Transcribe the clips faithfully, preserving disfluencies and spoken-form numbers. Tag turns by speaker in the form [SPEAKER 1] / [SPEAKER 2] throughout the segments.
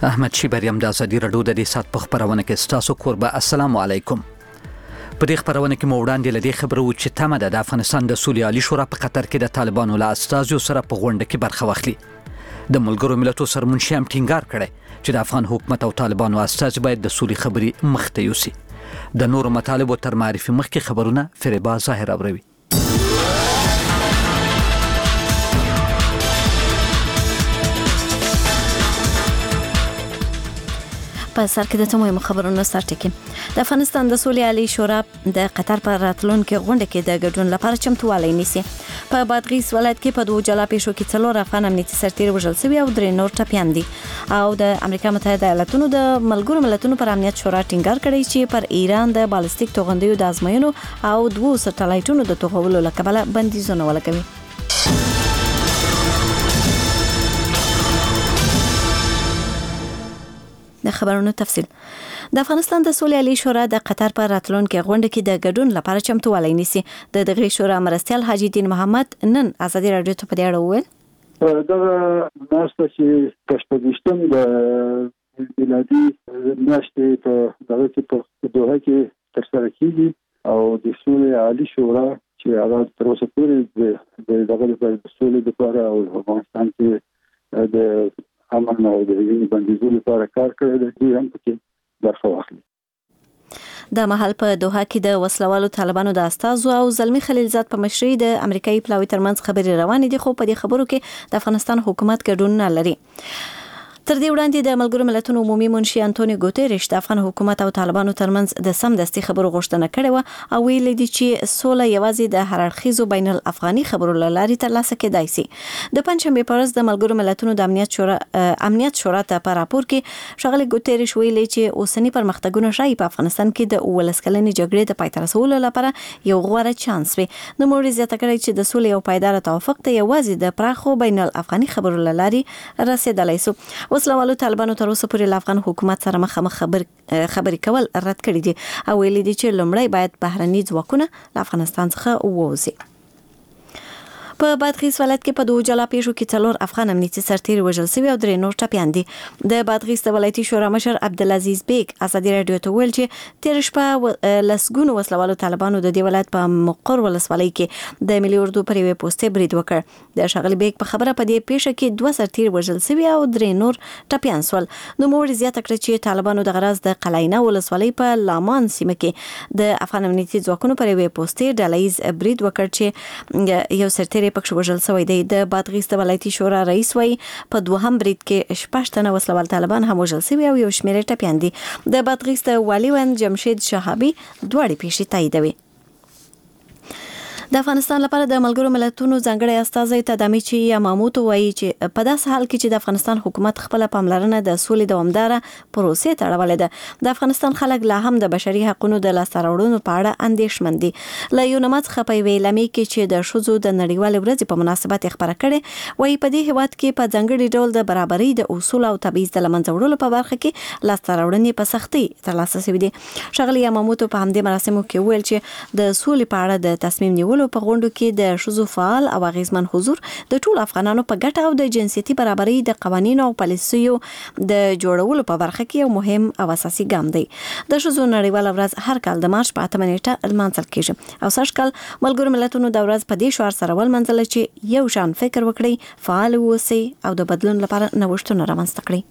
[SPEAKER 1] احمد شي بریم د ازادي رادیو د دې سات په خبرونه کې ستاسو کوربه السلام علیکم. په دې خبرونه کې مو وړاندې لدې خبرو چې تمه ده د افغانستان د سولې عالی شورا په قطر کې د طالبانو له استازو سره په غونډه کې برخه واخلي. د ملګرو ملتونو سرمنشي هم ټینګار کړی چې د افغان حکومت او طالبانو استازي باید د سولې خبرې مخته یوسي. د نورو مطالبو تر معرفي مخکې خبرونه فریبا ظاهر اوروي.
[SPEAKER 2] په سر کې د تمام خبرونو سر ټکی. د افغانستان د سولې عالی شورا د قطر پر راتلونکو غونډه کې د ګډون لپاره چمتووالی نیسي. په بادغیس ولایت کې په دوه جلا پیښو کې څلور افغان امنیتي سرتیر وژل شوي او درې نور ټپیان دي. او د امریکا متحده ایالاتونو د ملګرو ملتونو پر امنیت شورا ټینګار کړی چې پر ایران د بالستیک توغندیو د ازموینو او دوه سټلایټونو د توغولو لپاره بندیزونه ولګوي. د خبرونو تفصیل. د افغانستان د سولې عالی شورا د قطر پر راتلونکو غونډه کې د ګډون لپاره چمتووالی نیسي. د دغه شورا مرستیال حاجی دین محمد نن ازادي رادیو ته په دې اړه وویل.
[SPEAKER 3] دا ناسته چې پښتونستان د میلادي میاشتې په دغه کې په دوحه کې ترسره کیږي او د سولې عالی شورا چې هغه تر اوسه پورې د دغه د سولې لپاره او افغانستان کې د امن او د وینې بندیزولو لپاره کار کړی دی، دوی هم پکې برخه واخلي.
[SPEAKER 2] د محل په دوحه کې د وسلوالو طالبانو د استازو او زلمی خلیلزاد په مشرۍ د امریکایي پلاوي ترمنځ خبرې روانې دي، خو په دې خبرو کې د افغانستان حکومت ګډون نه لري. تر دې وړاندې د ملګرو ملتونو عمومي منشي انټونیو ګوتریش د افغان حکومت او طالبانو ترمنځ د سمدستي خبرو غوښتنه کړې و او ویلي دي چې سوله یوازې د هر اړخیزو بین الافغاني خبرو له لارې ترلاسه کېدای شي. د پنځشنبې په ورځ د ملګرو ملتونو د امنیت شورا امنیت شورا ته په راپور کې ښاغلي ګوتریش ویلي چې اوسنی پرمختګونه ښایي په افغانستان کې د اوولس کلنې جګړې د پای ته رسولو لپاره یو غوره چانس وي. نوموړي زیاته کړې چې د سولې او پایدار توافق ته یوازې د پراخو بین الافغاني خبرو له لارې رسیدلی سو. وسلوالو طالبانو تر اوسه پورې له افغان حکومت سره مخامخ خبر خبرې کول رد کړي دي او ویلي دي چې لومړی باید بهرني ځواکونه له افغانستان څخه ووځي. په بادغیس ولایت کې په دوه جلا پیښو کې څلور افغان امنیتي سرتیر وژل شوي او درې نور ټپیان دي. د بادغیس د ولایتي شورا مشر عبدالعزیز بیگ ازادي رادیو ته ویل چې تیر شپه لسګونو وسلوالو طالبانو د دې ولایت په مقر ولسوالۍ کې د ملي اردو پر یوې پوسټې برید وکړ. د ښاغلي بیگ په خبره په دې پیښه کې دوه سرتیر وژل شوي او درې نور ټپیان شول. نوموړي زیاته کړه چې طالبانو د غرض د قلعینه ولسوالۍ په لامان سیمه کې د افغان امنیتي ځواکونو پر یوې پوسټې ډلهییز برید وکړ چې یو سرتیر پکښ وژل شوی دی. د بادغیس د ولایتي شورا رئیس وایي په دوهم برید کې شپږ تنه وسلوال طالبان هم وژل شوي او یو شمېر ټپیان دي. د بادغیس د والي وند جمشید شهابي دواړې پیښې تاییدوي. د افغانستان لپاره د ملګرو ملتونو ځانګړی استازی تدامیچی یاماموتو وایي چې په داسې حال کې چې د افغانستان حکومت خپل پاملرنه د سولې دوامداره پروسې ته اړولې ده، د افغانستان خلک لا هم د بشري حقوقو د لاسته راوړنو په اړه اندېښمن دي. له یونما څخه په یوې اعلامیې کې چې د ښځو د نړیوالې ورځې په مناسبت خبره کړې وایي په دې هیواد کې په ځانګړي ډول د برابرۍ د اصول او تبعیض د له منځه وړلو په برخه کې لاسته راوړنې په سختۍ ترلاسه شوي دي. ښاغلي یاماموتو په همدې مراسمو کې ویل چې د سولې په اړه د تصمیم نیولو په غونډو کې د ښځو فعال او اغیزمن حضور د ټولو افغانانو په ګټه او د جنسیتي برابرۍ د قوانینو او پالیسیو د جوړولو په برخه کې یو مهم او اساسي ګام دی. د ښځو نړیواله ورځ هر کال د مارچ په اتمه نیټه لمانځل کېږي او سږ کال ملګرو ملتونو د ورځ په دې شعار سره ولمانځله چې یو شان فکر وکړئ، فعال اوسئ او د بدلون لپاره نوښتونه رامنځته کړئ.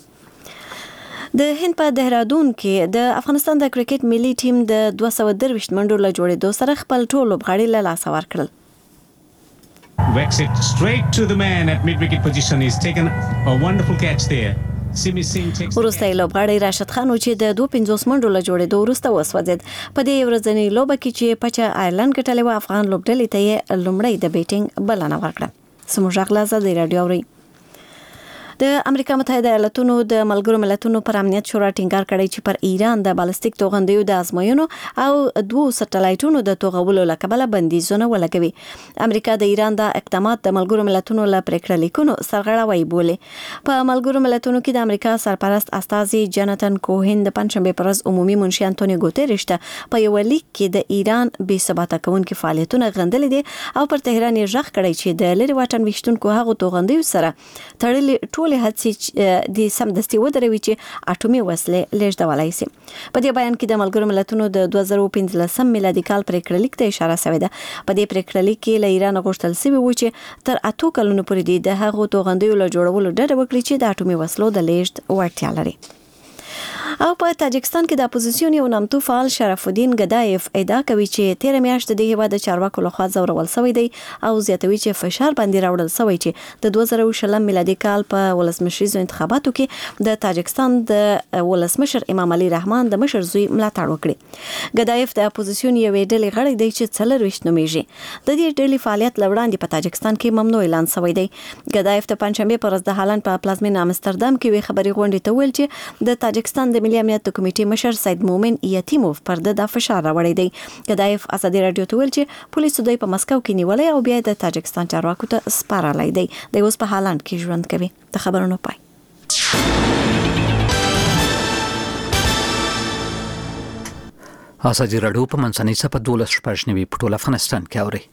[SPEAKER 2] د هند په دهرادون کې د افغانستان د کرکټ ملي ټیم د دوه سوه درویشت منډو له جوړېدو سره خپل ټول لوبغاړي له لاسه ورکړل.
[SPEAKER 4] Wrecks it straight to the man at mid-wicket position. He's taken a wonderful catch there.
[SPEAKER 2] وروسته لوبغاړی راشد خان چې د دوه پنځوس منډو له جوړېدو وروسته وسوځېد. په دې ورځنۍ لوبه کې چې پچه آیرلند ګټلې وه، افغان لوبډلې ته یې لومړی د بیټینګ بلنه ورکړه. زموږ غږ له ازادي راډیو اورئ. د امریکا متحده ایالاتونو د ملګرو ملتونو پر امنیت شورا ټینګار کړی چې پر ایران د بالستیک توغندیو د ازموینو او دوه سټلایټونو د توغولو له کبله بندیزونه ولګوي. امریکا د ایران د اقدامات د ملګرو ملتونو له پریکړه لیکونو سرغړاوی بولي. په ملګرو ملتونو کې د امریکا سرپرست استازي جاناتن کوهن د پنځشنبې پر ورځ عمومي منشي انټونیو ګوتریش ته په یو لیک کې د ایران بې ثباته کوونکي فعالیتونه غندلي دي او پر تهران یې ژغ کړی چې د لرې واټن ویشتونکو هغو توغندیو سره تړلې ټول ټولې هڅې د سمدستي ودروي چې اټومي وسلې لیږدولای شي. په دې بیان کې د ملګرو ملتونو د دوه زره پنځلسم میلادي کال پریکړه لیک ته اشاره شوې ده. په دې پریکړه لیک کې له ایران غوښتل شوی و چې تر اتو کلونو پورې د هغو توغندیو له جوړولو ډډه وکړي چې د اټومي وسلو د لیږد وړتیا لري. او په تاجکستان کې د اپوزیسیون یو نامتو فعال شرف الدین ګدایف ادعا کوي چې تیر میاشت د هیواد چارواکو لخوا ځورول شوی دی او زیاتوي چې فشار باندې راوړل شوی چې د دوه زره شلم میلادي کال په ولسمشریزو انتخاباتو کې د تاجکستان د ولسمشر امام علي رحمان د مشر زوی ملاتړ وکړي. ګدایف د اپوزیسیون یوې ډلې غړی دی چې څلرویشت نومیږي. د دې ډلې فعالیت لوړاندې په تاجکستان کې ممنوع اعلان شوی دی. ګدایف د پنځشنبه پر ورځ د هالند په پلازمینه امستردام کې وی خبري غونډې ته ویل چې د تاجکستان د ملي امنیت کمیټې مشر سید مومن یتیموف پر د فشار راوړی دی. ګدایف ازادي رادیو ته ویل چې پولیسو دوی په مسکو کې نیولې او بیا د تاجکستان چارواکو ته سپارلی دی. د اوس په هالند کې ژوند کوي. د خبرونو پای.
[SPEAKER 1] ازادي رادیو په منځنۍ صفه دولس شپږ نوي په ټول افغانستان کې اوري.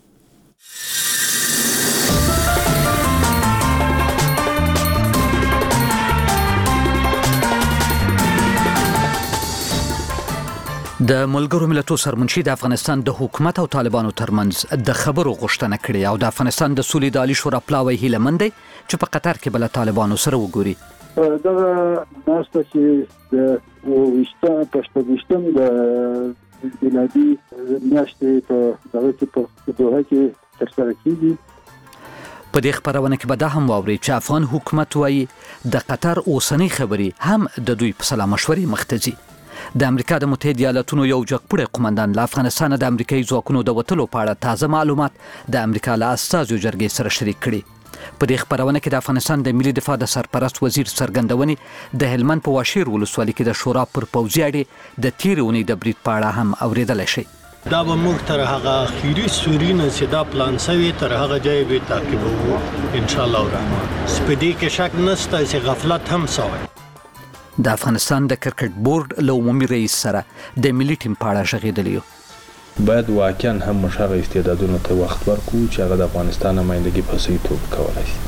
[SPEAKER 1] د ملګرو ملتونو سرمنشي د افغانستان د حکومت او طالبانو ترمنځ د خبرو غوښتنه کړې او د افغانستان د سولې د عالی شورا پلاوی هیله مند دی چې په قطر کې بل طالبانو سره وګوري.
[SPEAKER 3] دا ناسته چې د وشته پښتوشتم د میلادي میاشتې په دغه کې په دوحه کې ترسره کیږي.
[SPEAKER 1] په دې خبرونه کې به دا هم واوري چې افغان حکومت وايي د قطر اوسنۍ خبري هم د دوی په سلا مشورې مختزي. د امریکا د متحده ایالاتونو یو جګپوړی قومندان له افغانستان د امریکایي ځواکونو د وټلو په اړه تازه معلومات د امریکا له استازو جرګې سره شریک کړي. په دې خبرونه کې د افغانستان د ملي دفاع د سرپرست وزیر څرګندونې د هلمند په واشیر ولسوالۍ کې د شورا پر پوځي اډې د تیرې اونۍ د برید په اړه هم اوریدل شي.
[SPEAKER 5] دا به موږ تر هغه اخیری سوري نه چې دا پلان سوي تر هغه ځای به تعقیبوو ان شاء الله الرحمن. سپدې کې شک نشته چې غفلت هم سوی.
[SPEAKER 1] د افغانستان د کرکټ بورډ له عمومي رئیس سره د ملي ټیم په اړه غږېدلی یو.
[SPEAKER 6] باید واقعا هم مشغه استعدادونو ته وخت ورکړو چې هغه د افغانستان نمائندګي په صحیح توګه کولای شي.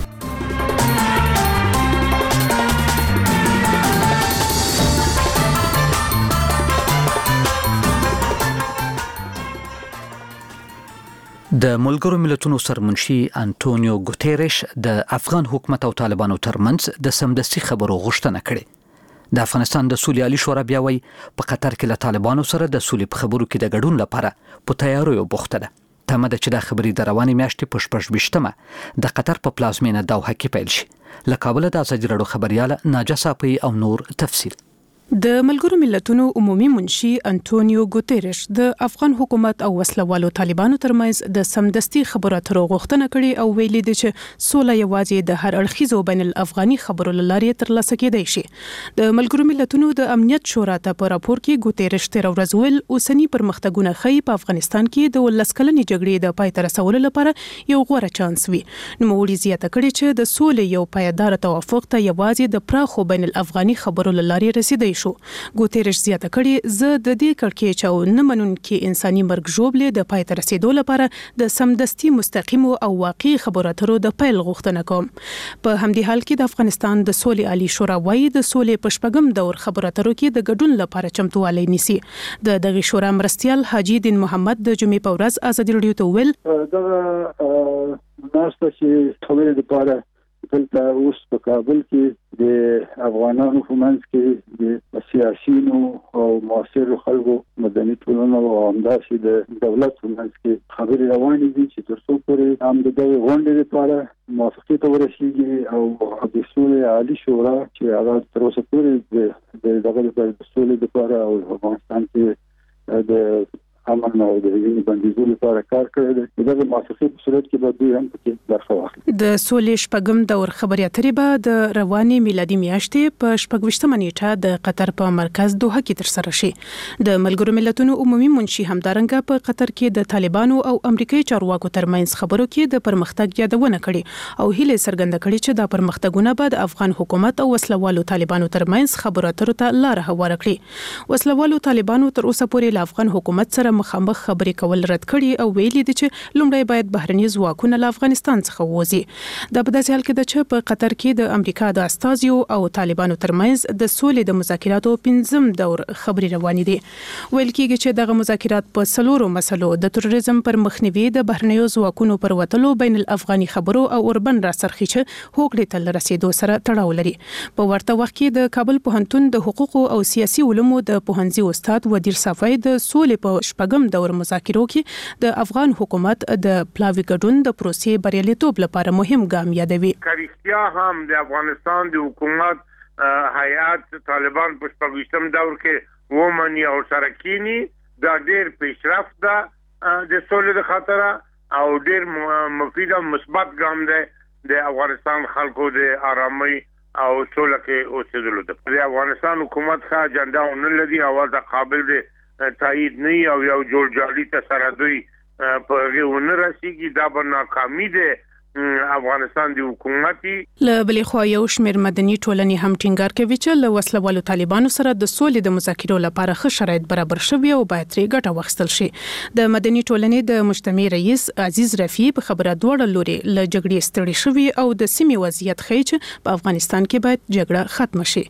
[SPEAKER 6] د ملګرو ملتونو سرمنشي انټونیو ګوتيريش د افغان حکومت او طالبانو ترمنځ د سمدستي خبرو غوښتنه کړې. د افغانستان د سولې عالی شورا بیا وایي په قطر کې له طالبانو سره د سولې په خبرو کې د ګډون لپاره په تیاریو بوخته ده. تمه ده چې دا خبرې د روانې میاشتې په شپږ ویشتمه د قطر په پلازمینه دوحه کې پیل شي. له کابله د ازادي راډیو خبريال ناجا صافي او نور تفصیل.
[SPEAKER 7] د ملګرو ملتونو عمومي منشي انټونیو ګوتيريش د افغان حکومت او وسلوالو طالبانو ترمنځ د سمدستي خبرو اترو غوښتنه کړې او ویلي دي چې سوله یوازې د هر اړخیزو بین الافغاني خبرو لارې ترلاسه کېدای شي. د ملګرو ملتونو د امنیت شورا ته په راپور کې ګوتيريش تر ورځ ویل اوسنی پرمختګونه ښیي په افغانستان کې د ولس کلنې جګړې د پای ته رسولو لپاره یو غوره چانس وي. نوموړي زیاته کړې چې د سولې یو پایدار توافق ته یوازې د پراخو بین الافغاني خبرو لارې رسیدای شو. ګوتيريش زیاته کړې زه د دې کړکېچ او نه منونکي انساني مرګ ژوبلې د پای ته رسیدو لپاره د سمدستي مستقیم او واقعي خبرو اترو د پیل غوښتنه کوم. په همدې حال کې د افغانستان د سولې عالی شورا وايي د سولې په شپږم دور خبرو اترو کې د ګډون لپاره چمتووالی نیسي. د دغه شورا مرستیال حاجی دین محمد د جمعې په ورځ ازادي راډیو ته ویل
[SPEAKER 3] دا ناسته چې خبرې لپاره دلته اوس په کابل کې د افغانانو په منځ کې د سیاسيونو او معاصرو خلکو مدني ټولنو او همداسې د دولت په منځ کې خبرې روانې دي چې تر څو پورې هم د دغه غونډې لپاره موافقې ته ورسیږي او د سولې عالی شورا چې هغه تر اوسه پورې د دغه د سولې لپاره او افغانستان کې د امن او د وینې بندیزولو لپاره کار کړی دی. دغه موافقې په صورت کې به دوی هم پکې برخه واخلي.
[SPEAKER 7] د سولې شپږم دور خبرې اترې به د روانې میلادي میاشتې په شپږ ویشتمه نیټه د قطر په مرکز دوحه کې ترسره شي. د ملګرو ملتونو عمومي منشي همدارنګه په قطر کې د طالبانو او امریکایي چارواکو ترمنځ خبرو کې د پرمختګ یادونه کړې او هیله څرګنده کړې چې دا پرمختګونه به د افغان حکومت او وسلوالو طالبانو ترمنځ خبرو اترو ته لار هواره کړي. وسلوالو طالبانو تر اوسه پورې له افغان حکومت سره مخامخ خبرې کول رد کړي او ویلي دي چې لومړی باید بهرني ځواکونه له افغانستان څخه ووځي. دا په داسې حال کې ده چې په قطر کې د امریکا د استازیو او طالبانو ترمنځ د سولې د مذاکراتو پنځم دور خبري روانې دي. ویل کېږي چې دغه مذاکرات په څلورو مسلو د تروریزم پر مخنیوي، د بهرنیو ځواکونو پر وتلو، بین الافغاني خبرو او اوربن راسرخي چې هوکړې ته رسیدو سره تړاو لري. په ورته وخت کې د کابل پوهنتون د حقوقو او سیاسي علومو د پوهنځي استاد ودیر صافی د سولې په شپږم دور مذاکرو کې د افغان حکومت د پلاوي ګډون د پروسې بریالیتوب لپاره مهم ګام یادوي.
[SPEAKER 8] کریستیا هم د افغانستان د حکومت هیئات طالبان په شپږم دور کې ومني او سره کینی دا ډېر پیشرفت ده د سولې د خاطر او ډېر مفید او مثبت ګام دی د افغانستان خلکو د آرامۍ او سوله کې اوسېدلو ده. د افغانستان حکومت ښه اجنډا ونه لري او دا قابل دی تایید نه او یو جوړ جاړي تصرفي په هغه ونه رسیږي. دا به ناکامي ده افغانستان د حکومتي.
[SPEAKER 7] له بلې خوا یو شمېر مدني ټولنې هم ټینګار کوي چې له وسلوالو طالبانو سره د سولې د مذاکرو لپاره ښه شرایط برابر شوي او باید ترې ګټه واخیستل شي. د مدني ټولنې د مجتمع رئیس عزیز رفیع په خبره دواړه لوري له جګړې ستړي شوي او د سیمې وضعیت ښیي چې په افغانستان کې باید جګړه ختمه شي.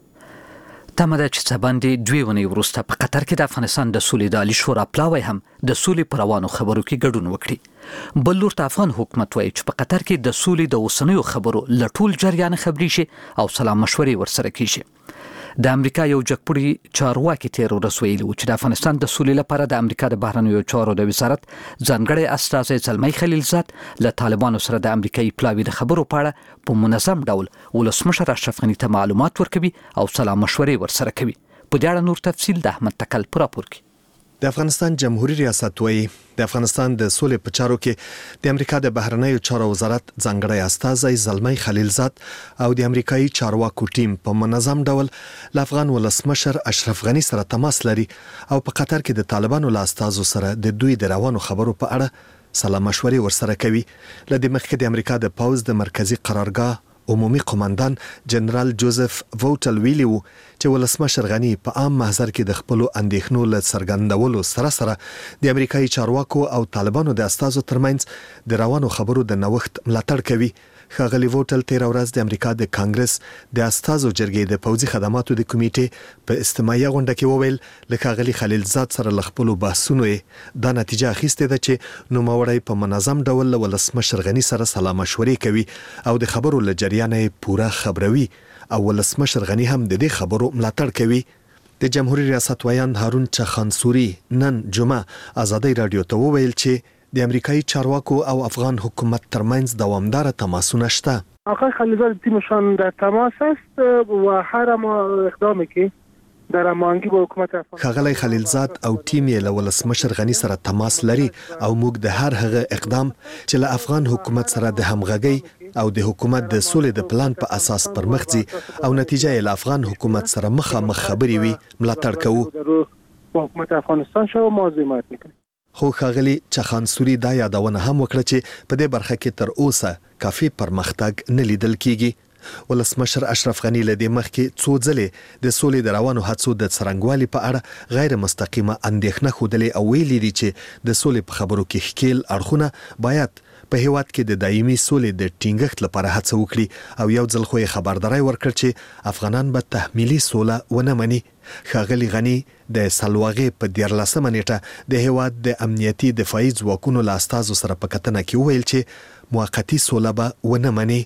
[SPEAKER 1] تمه ده چې سباندې دوی ونې وروسته په قطر کې د افغانستان د سولې د عالی شورا پلاوی هم د سولې پر روانو خبرو کې ګډون وکړي. بل لور ته افغان حکومت وایي چې په قطر کې د سولې د اوسنیو خبرو له ټول جریان خبري شي او سلام مشورې ورسره کیږي. د امریکا یو جګپوړي چارواکي تیر ورځ ویلي چې د افغانستان د سولې لپاره د امریکا د بهرنیو چارو د وزارت ځانګړی استازی زلمی خلیلزاد له طالبانو سره د امریکایي پلاوي د خبرو په اړه په منظم ډول ولسمشر اشرف غني ته معلومات ورکوي او سلام مشورې ورسره کوي. په دې اړه نور تفصیل د احمد تکل پر راپور کې.
[SPEAKER 9] د افغانستان جمهوریت ریاست وایي د افغانستان د سولې په چارو کې د امریکا د بهرنیو چارو وزارت ځانګړی استازی زلمی خلیلزاد او د امریکایي چارواکو ټیم په منظم ډول له افغان ولسمشر اشرف غني سره تماس لري او په قطر کې د طالبانو له استازو سره د دوی د روانو خبرو په اړه سلام مشورې ورسره کوي. له دې مخکې د امریکا د پوز د مرکزی قرارګاه عمومي قوماندان جنرال جوزف ووټل ویلی وو چې ولسمشر غني په عام محضر کې د خپل اندېښنو له څرګندولو سره سره د امریکایي چارواکو او طالبانو د استازو ترمنځ د روانو خبرو د نوښت ملاتړ کوي. ښاغلي ووټل تیر ورځ د امریکا د کانګرس د استازو جرګې د پوځي خدماتو د کمیټې په استماعي غونډه کې وویل له ښاغلي خلیلزاد سره له خپلو بحثونو دا نتیجه اخیستې ده چې نوموړی په منظم ډول له ولسمشر غني سره سلام مشورې کوي او د خبرو له جریان یې پوره خبروي او ولسمشر غني هم د دې خبرو ملاتړ کوي. د جمهوریت ریاست ویان هارون چخانسوري نن جمعه آزادۍ رادیو ته وویل چې د امریکایي چارواکو او افغان حکومت ترمنځ دوامدار تماسونه شته.
[SPEAKER 10] آقای خلیلزاد تیمشان در تماس است و هر ما اقدامی که در هماهنگی با حکومت افغانستان.
[SPEAKER 9] ښاغلی خلیلزاد او ټیم یې له ولسمشر غني سره تماس لري او موږ د هر هغه اقدام چې له افغان حکومت سره د همغږۍ او د حکومت د سولې د پلان په اساس پرمخ ځي او نتیجه یې له افغان حکومت سره مخامخ خبرې وي ملاتړ کوو.
[SPEAKER 10] حکومت افغانستان شو موضوع حمایت میکنه.
[SPEAKER 9] خو ښاغلي چخانسوري دا یادونه هم وکړه چې په دې برخه کې تر اوسه کافي پرمختګ نه لیدل کیږي. ولسمشر اشرف غني له دې مخکې څو ځلې د سولې د روانو هڅو د څرنګوالي په اړه غیر مستقیمه اندېښنه ښودلې او ویلي دي چې د سولې په خبرو کې ښکیل اړخونه باید په هیواد کې د دایمي سولې د ټینګښت لپاره هڅه وکړي او یو ځل خو یې خبرداري ورکړ چې افغانان به تحمیلي سوله ونه مني. ښاغلي غني د سلواغې په دیارلسمه نیټه د هیواد د امنیتي دفاعي ځواکونو له استازو سره په کتنه کې وویل چې موقتي سوله به ونه مني.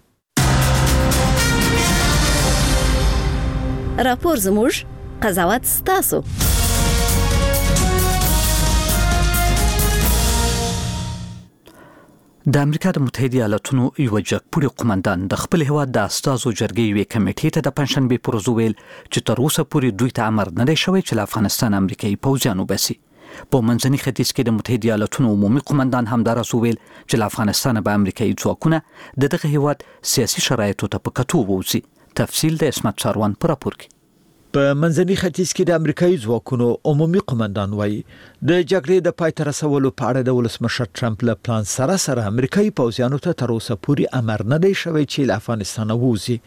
[SPEAKER 2] راپور زموږ قضاوت ستاسو.
[SPEAKER 1] د امریکا د متحده ایالاتونو یو جګپوړي قومندان د خپل هیواد د استازو جرګې یوې کمیټې ته د پنځشنبې پر ورځ ویل چې تر اوسه پورې دوی ته امر نه دی شوی چې له افغانستان امریکایي پوځیان وباسي. په منځني ختیځ کې د متحده ایالاتونو عمومي قومندان همداراز ویل چې له افغانستان به امریکایي ځواکونه د دغه هیواد سیاسي شرایطو ته په کتو ووځي. تفصیل د اسمت چاروان پر راپور کې.
[SPEAKER 11] په منځني ختیځ کې د امریکایي ځواکونو عمومي قومندان وایي د جګړې د پای ته رسولو په اړه د ولسمشر ټرمپ له پلان سره سره امریکایي پوځیانو ته تر اوسه پورې امر نه دی شوی چې له افغانستان ووځي.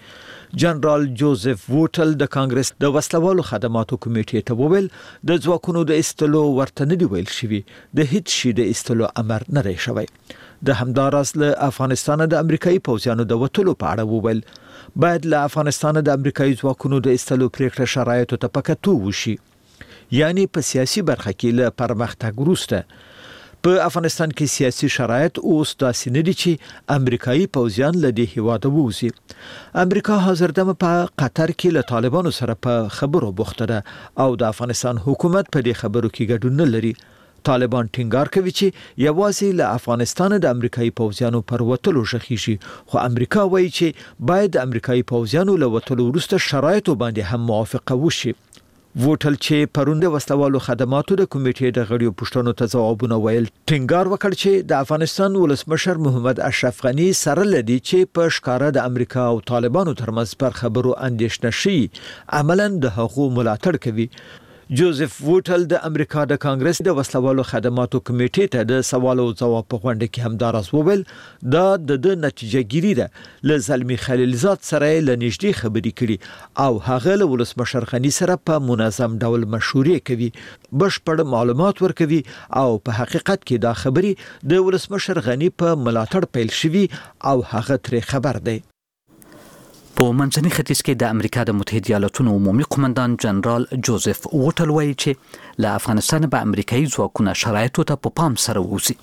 [SPEAKER 11] جنرال جوزف ووټل د کانګرس د وسلوالو خدماتو کمیټې ته وویل د ځواکونو د استلو ورته نه دی ویل شوی د هیڅ شي د استلو امر نه دی شوی. د همداراز له افغانستان د امریکایي پوځیانو د وټلو په اړه وویل باید له افغانستان د امریکایي ځواکونو د استلو پریکړه شرایطو ته پکتو وشي، یعنی په سیاسي برخه کې له پرمختګ وروسته. په افغانستان کې سیاسي شرایط اوس داسې نه دي چې امریکایي پوځیان له دې هیواده ووځي. امریکا حاضر دمه په قطر کې له طالبانو سره په خبرو بوخته ده او د افغانستان حکومت په دې خبرو کې ګډون نه لري. طالبان ټینګار کوي چې یوازې له افغانستان د امریکایي پوځیانو پر وتلو شخیږي، خو امریکا وایي چې باید د امریکایي پوځیانو له وتلو وروسته شرایطو باندې هم موافقه وشي. ووټل چې پرون د وسلوالو خدماتو د کمیټې د غړیو پوښتنو ته ځوابونه ویل، ټینګار وکړ چې د افغانستان ولسمشر محمد اشرف غنی سره لدی چې په ښکارا د امریکا او طالبانو ترمنځ پر خبرو اندېښنه شي عملاً د حقوقو ملاتړ کوي. جوزف ووټل د امریکا د کانګرس د وسلوالو خدماتو کمیټې ته د سوالو او ځواب په غونډه کې هم داراز وویل دا د نتیجه ګیری ده له زلمی خلیلزاد سره له نږدې خبرې کړي او هغه له ولسمشر غنی سره په منظم ډول مشورې کوي، بشپړ معلومات ورکوي او په حقیقت کې دا خبرې د ولسمشر غنی په ملاتړ پیل شوي او هغه ترې خبر دی.
[SPEAKER 1] په منځني ختیځ کې د امریکا د متحده ایالاتونو عمومي قومندان جنرال جوزف ووټل وایي چې له افغانستان به امریکایي ځواکونه شرایطو ته په پام سره ووځي.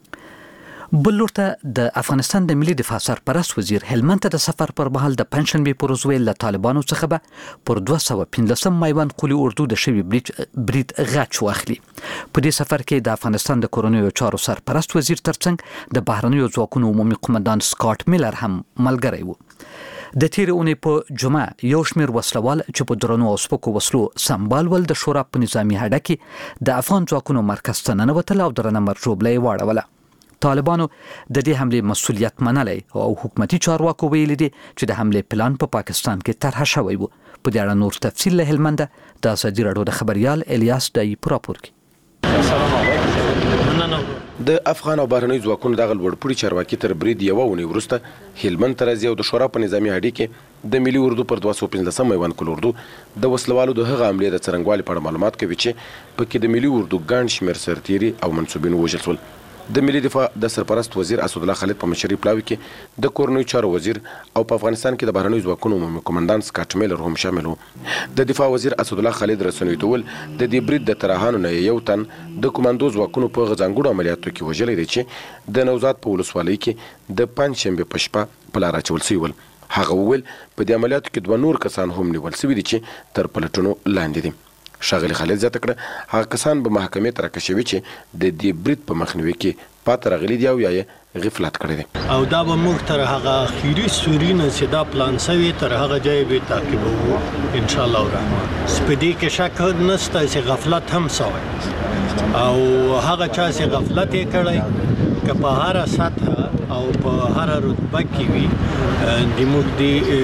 [SPEAKER 1] بل لور ته د افغانستان د ملي دفاع سرپرست وزیر هلمند ته د سفر پر مهال د پنځشنبې پر ورځ ویل له طالبانو څخه به پر دوه سوه پنځلسم میوند قولي اردو د شوي برید غچ واخلي. په دې سفر کې د افغانستان د کورنیو چارو سرپرست وزیر ترڅنګ د بهرنیو ځواکونو عمومي قومندان سکاټ میلر هم ملګری و. د تیرې اونۍ په جمعه یو شمېر وسلوال چې په درنو او سپکو وسلو سمبال ول د شورا په نظامي هډه کې د افغان ځواکونو مرکز ته ننوتل او درنه مرجوبله یې واړوله. طالبانو د دې حملې مسؤلیت منلی او حکومتي چارواکو ویلي دي چې د حملې پلان په پا پاکستان کې طرحه شوی و. په دې اړه نور تفصیل له هلمند د ازادي راډیو د خبريال الیاس دای په راپور کې.
[SPEAKER 12] د افغان او بهرنیو ځواکونو دغه لوړپوړي چارواکي تر برید یوه اونۍ وروسته هلمند ته راځي او د شورا په نظامي هډې کې د ملي اردو پر دوه سوه پنځلسم میوند کل اردو د وسلوالو د هغه حملې د څرنګوالي په اړه معلومات کوي چې پکې د ملي اردو ګڼ شمېر سرتیري او منصوبین ووژل شول. د ملي دفاع د سرپرست وزیر اسدالله خالد په مشرۍ پلاوي کې د کورنیو چارو وزیر او په افغانستان کې د بهرنیو ځواکونو عمومي قومندان سکاټ میلر هم شامل وو. د دفاع وزیر اسدالله خالد رسنیو ته وویل د دې برید د ترهانو نه یو تن د کماندو ځواکونو په ځانګړو عملیاتو کې وژلی دی چې د نوزاد په ولسوالۍ کې د پنجشنبې په شپه په لار اچول سوي ول. هغه وویل په دې عملیاتو کې دوه نور کسان هم نیول سوي دي چې تر پلټنو لاندې دي. ښاغلي خالد زیاته کړه هغه کسان به محکمې ته راکشوي چې د دې برید په مخنیوي کې پاتې راغلي دي او یا یې غفلت کړی دی
[SPEAKER 5] او دا به موږ تر هغه اخري سوري نه چې دا پلان سوی تر هغه ځای به تعقیبوو انشاءالله الرحمن. په دې کې شک نشته چې غفلت هم سوی او هغه چا چې غفلت یې کړی که په هره سطح او په هره رتبه کې وي د موږ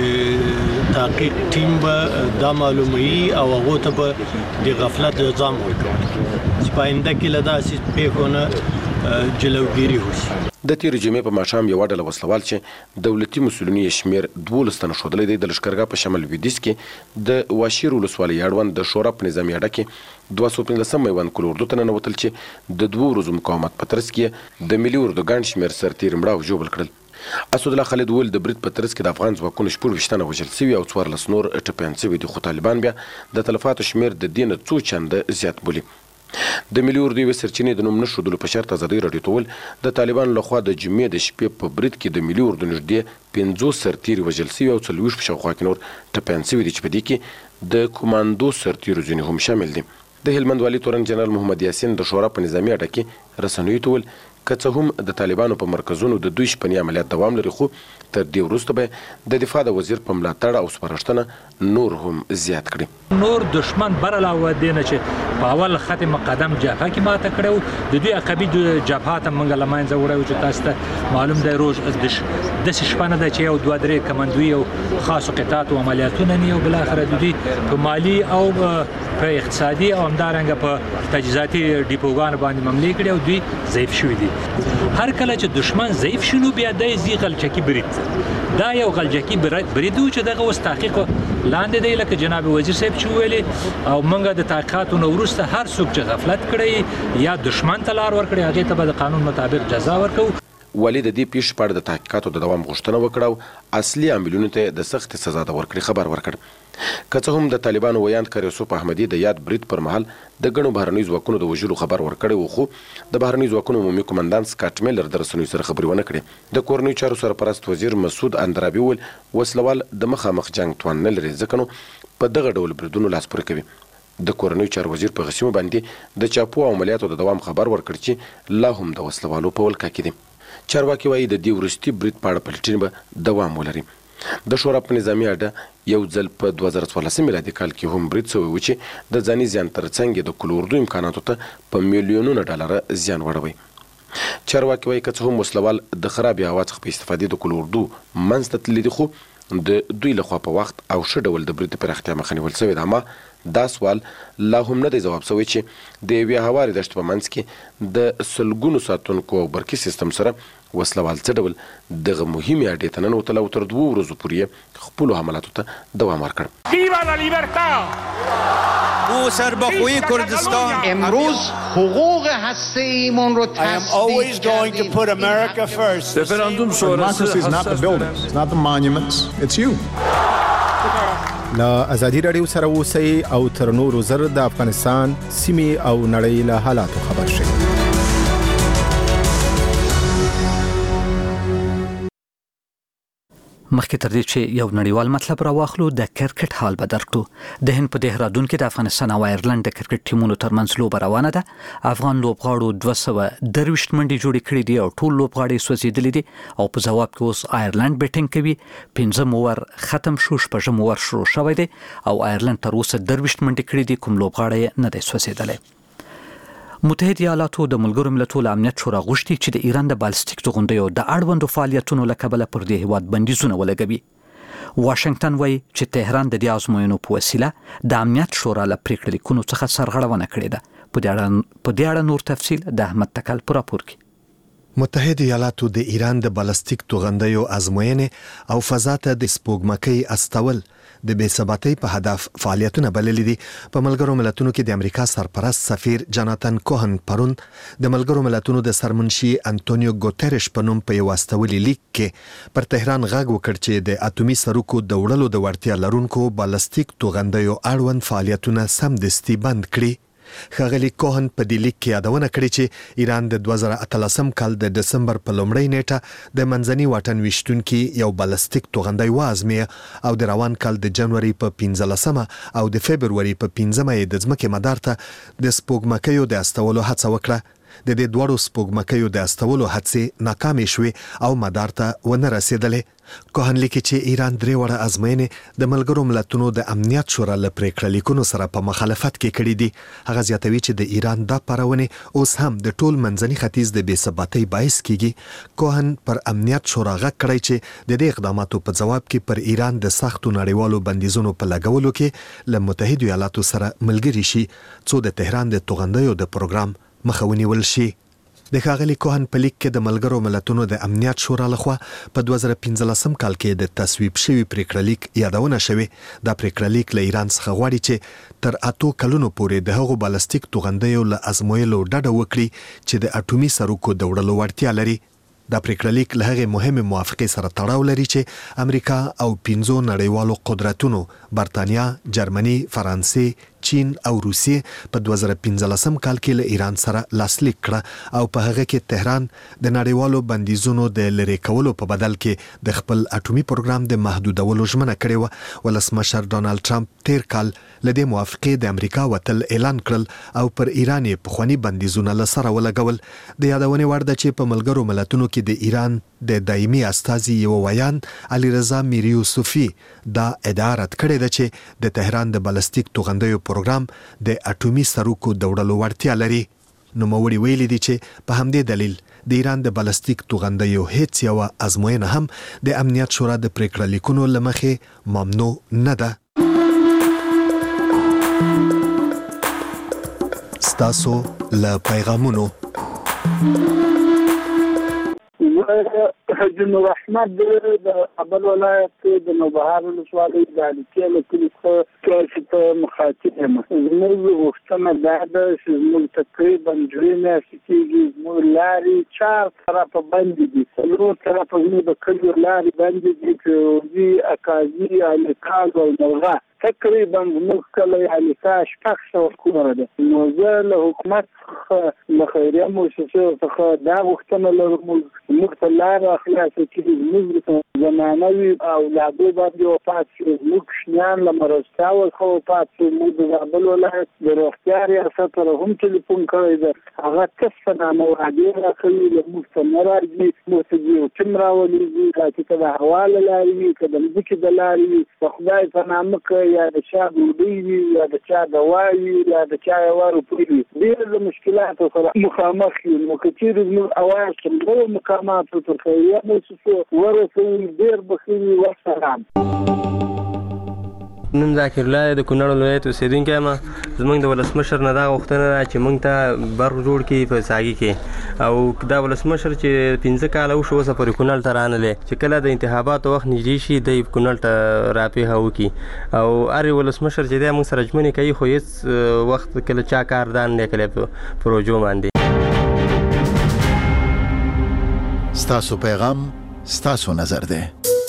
[SPEAKER 5] د تحقیق ټیم به دا معلوموي او هغو ته به د غفلت الزام ورکوي چې په آینده کې له داسې پیښو نه جلوګیري وشي.
[SPEAKER 12] د تیرې جمعې په ماښام یوه ډله وسلوال چې دولتي مسؤلین یې شمېر دولس تنه ښودلی دی د لښکرګاه په شمال لویدیځ کې د واشیر ولسوالۍ اړوند د شورا په نظامي اډه کې دوه سوه پنځلسم میوند کل اردو ته ننوتل چې د دوو ورځو مقاومت په ترڅ کې د ملي اردو ګڼ شمېر سرتېري مړه او ژوبل کړل. اسدالله خالد وویل د برید په ترڅ کې د افغان ځواکونو شپږ ویشت تنه وژل سوي او څوارلس نور ټپیان سوي دي، خو طالبان بیا د تلفاتو شمېر د دې نه څو چنده زیات بولي. د ملي اردو یوې سرچینې د نوم نه ښودلو په شرط ازادۍ راډیو ته وویل د طالبانو لخوا د جمعې د شپې په برید کې د ملي اردو نږدې پنځوس سرتیري وژل سوي او څلوېښت په شاوخوا کې نور ټپیان سوي دي چې په دې کې د کماندو سرتیرو ځینې هم شامل دي. د هلمند والي تورن جنرال محمد یاسین د شورا په نظامي اډه کې رسنیو ته وویل که څه هم د طالبانو په مرکزونو د دوی شپني عملیات دوام لري خو تر دې وروسته به د دفاع د وزیر په ملاتړ او سپارښتنه نور هم زیات کړي.
[SPEAKER 13] نور دشمن بر علاوه دې نه چې په اول خط مقدم جبهه کې ماته کړو د دوی عقبي جبهه ته موږ له منځه وړو چې تاسو ته معلوم دی روز داسې شپه نه ده چې یو دوه درې کماندوي او خاصو قطعاتو عملیاتونه نه یو بالاخره د دوی په مالي او په اقتصادي او همدارنګه په تجهیزاتي ډیپوګانو باندې حملې کړي او دوی ضعیف شوي دي. هر کله چې دشمن ضعیف شنو بیا د زی غلچکی برید دا یو غلچکی برید چې دغه اوس تحقیق لاندې دی لکه جناب وزیر صاحب چې ویلي او موږ د تحقیقاتو نو وروسته هر څوک چې غفلت کړي یا دشمن ته لار ورکړي هغه ته به د قانون مطابق جزا ورکو.
[SPEAKER 12] والي د دې پیښې په اړه د تحقیقاتو د دوام غوښتنه وکړه او اصلي عاملونو ته د سخت سزا د ورکړې خبر ورکړ. که څه هم د طالبانو ویاند کار یوسف احمدي د یاد برید پر مهال د ګڼو بهرنیو ځواکونو د وژلو خبر ورکړی و خو د بهرنیو ځواکونو عمومي قومندان سکاټ میلر د رسنیو سره خبرې ونه کړې. د کورنیو چارو سرپرست وزیر مسعود اندرابي وویل وسلوال د مخامخ جنګ توان نه لري ځکه نو په دغه ډول بریدونو لاس پورې کوي. د کورنیو چارو وزیر په غسیمو باندې د چاپو عملیاتو د دوام خبر ورکړ چې لا هم د وسلوالو په ولکه کې دي. چارواکي وایي د دې وروستي برید په اړه پلټنې به دوام ولري. د شورا په نظامي اډه یو ځل په دوه زره څوارلسم میلادي کال کې هم برید شوی و چې د ځاني زیان ترڅنګ د کل اردو امکاناتو ته په میلیونونو ډالره زیان وړوي. چارواکي وایي که څه هم وسلوال د خرابې هوا څخه په استفادې د کل اردو منځ ته تللي دي خو د دوی لخوا په وخت او ښه ډول د برید د پراختیا مخه نیول شوې ده. اما دا سوال لا هم نه دی ځواب شوی چې د یوې هوارې دښتې په منځ کې د سلګونو ساتونکو او برقي سیستم سره وسلوال څه ډول دغه مهمې اډې ته ننوتل او تر دوو ورځو پورې خپلو حملاتو ته دوام ورکړ.
[SPEAKER 14] ویوا لا لیبرتا
[SPEAKER 15] او سربخوی کردستان
[SPEAKER 16] امروز حقوق هسته ایمون رو
[SPEAKER 15] تصدیق کردیم.
[SPEAKER 17] رفراندوم شورای is not the buildings, it's not the monuments, it's you.
[SPEAKER 18] لا ازادي رادیو سره اوسئ او تر نورو زر د افغانستان سیمې او نړۍ له حالاتو خبر شئ.
[SPEAKER 1] مخکې تر دې چې یو نړیوال مطلب راواخلو د کرکټ حال به درکړو. د هند په دهرادون کې د افغانستان او آیرلند د کرکټ ټیمونو ترمنځ لوبه روانه ده. افغان لوبغاړو دوه سوه درویشت منډې جوړې کړې دي او ټول لوبغاړي سوځېدلي دي او په ځواب کې اوس آیرلند بیټینګ کوي. پنځم اوور ختم شو، شپږم اوور شروع شوی دی او آیرلند تر اوسه درویشت منډې کړې دي، کوم لوبغاړی نه دی سوځېدلی. متحده ایالاتو د ملګرو ملتونو امنیت شورا غوښتي چې د ایران د بالستیک توغندیو د اړوندو فعالیتونو له کبله پر دې هیواد بندیزونه ولګوي. واشنگټن وایي چې تهران د دې ازموینو په وسیله د امنیت شورا له پریکړې لیکونو څخه سرغړونه کړې ده. په دې اړه نور تفصیل د احمد تکل په راپور کې.
[SPEAKER 9] متحده ایالاتو د ایران د بالستیک توغندیو ازموینې او فضا ته د سپوږمکۍ استول د بې ثباتۍ په هدف فعالیتونه بللي دي. په ملګرو ملتونو کې د امریکا سرپرست سفیر جاناتن کوهن پرون د ملګرو ملتونو د سرمنشي انټونیو ګوتریش په نوم په یو استولي لیک کې پر تهران غږ وکړ چې د اټومي سروکو د وړلو د وړتیا لرونکو بالستیک توغندیو اړوند فعالیتونه سمدستي بند کړي. ښاغلي کوهن په دې لیک کې یادونه کړې چې ایران د دوه زره اتلسم کال د دسمبر په لومړۍ نیټه د منځني واټن ویشتونکي یو بالستیک توغندی وازمویه او د روان کال د جنوري په پنځلسمه او د فبروري په پنځمه یې د ځمکې مدار ته د سپوږمکیو د استولو هڅه وکړه. د دې دوړو سپوږمکیو د استولو هڅې ناکامې شوې او مدار ته ونه رسېدلې. کوهن لیکي چې ایران درې وړه ازموینې د ملګرو ملتونو د امنیت شورا له پریکړه لیکونو سره په مخالفت کې کړي دي. هغه زیاتوي چې د ایران دا پارونې اوس هم د ټول منځني ختیځ د بې ثباتۍ باعث کیږي. کوهن پر امنیت شورا غږ کړی چې د دې اقداماتو په ځواب کې پر ایران د سختو نړیوالو بندیزونو په لګولو کې له متحده ایالاتو سره ملګري شي څو د تهران د توغندیو د پروګرام مخه ونیول شي. د ښاغلي کوهن په لیک کې د ملګرو ملتونو د امنیت شورا لخوا په دوه زره پنځلسم کال کې د تصویب شوي پریکړه لیک یادونه شوې. دا پریکړه لیک له ایران څخه غواړي چې تر اتو کلونو پورې د هغو بالستیک توغندیو له ازمویلو ډډه وکړي چې د اټومي سروکو د وړلو وړتیا لري. دا پریکړه لیک له هغې مهمې موافقې سره تړاو لري چې امریکا او پنځو نړیوالو قدرتونو برتانیا، جرمني، فرانسې، چین او روسیې په دوه زره پنځلسم کال کې له ایران سره لاسلیک کړه او په هغه کې تهران د نړیوالو بندیزونو د لرې کولو په بدل کې د خپل اټومي پروګرام د محدودولو ژمنه کړې وه. ولسمشر ډونالد ټرمپ تیر کال له دې موافقې د امریکا وتل اعلان کړل او پر ایران یې پخواني بندیزونه له سره ولګول. د یادونې وړ ده چې په ملګرو ملتونو کې د ایران د دایمي استازي یو ویان علي رضا میر یوسفي دا ادعا رد کړې ده چې د تهران د بالستیک توغندیو پروګرام د اټومي سروکو د وړلو وړتیا لري. نوموړي ویلي دي چې په همدې دلیل د ایران د بالستیک توغندیو هیڅ یوه ازموینه هم د امنیت شورا د پریکړه لیکونو له مخې ممنوع نه ده. ستاسو له پیغامونو
[SPEAKER 3] جنور احمد د کابل ولایت د نوبهار ولسوالۍ د الیکې له کلیسا کې په مخاطب یم. زموږ غوښتنه دا ده چې زموږ تقریبا درې میاشتې کېږي زموږ لارې چار طرفه بندې دي. څلور طرفه زموږ د کلیو لارې بندې دي، کروزي، اکازي، الیکاز او نوغه. تقریبا زموږ کلی الیکا شپږ سوه کوره ده. نو زه له حکومت څخه له خیریه مؤسسو څخه دا غوښتنه لرم موږ ته لاره خلاصه کړي، زموږ زمانه وي اولادو باندې وفات شي، زموږ کوچنیان له مرستیاو څخه وفات شي. موږ د کابل ولایت د روغتیا ریاست سره هم ټلیفون کړی ده، هغه کس په نامه وعدې راکوي له موږ ته نه راځي. موږ ته یو ټیم راولېږي، که د هوا له لارې وي که د مځکې د لارې وي، د خدای په نامه که یا د چا ډوډۍ وي یا د چا دوا وي یا د چا یوه روپۍ وي، ډېر د مشکلاتو سره مخامخ یو. نو که چېرې زموږ اواز تر نورو مقاماتو تر خیریه مؤسسو ورسوي ډېر به ښه وي. والسلام.
[SPEAKER 14] نن ذاکر الله د کونړ ولایت اوسېدونکی یم. زموږ د ولسمشر نه دا غوښتنه ده چې موږ ته برق جوړ کړي په ساګي کې، او دا ولسمشر چې پنځه کاله وشو اوسه پورې کونړ ته رانغلی، چې کله د انتخاباتو وخت نږدې شي دی کونړ ته راپېښه وکړي. او هر ولسمشر چې دی موږ سره ژمنې کوي، خو هېڅ وخت کله چا کار دا نه دی کړی په پروژو باندې.
[SPEAKER 19] ستاسو پیغام ستاسو نظر دی.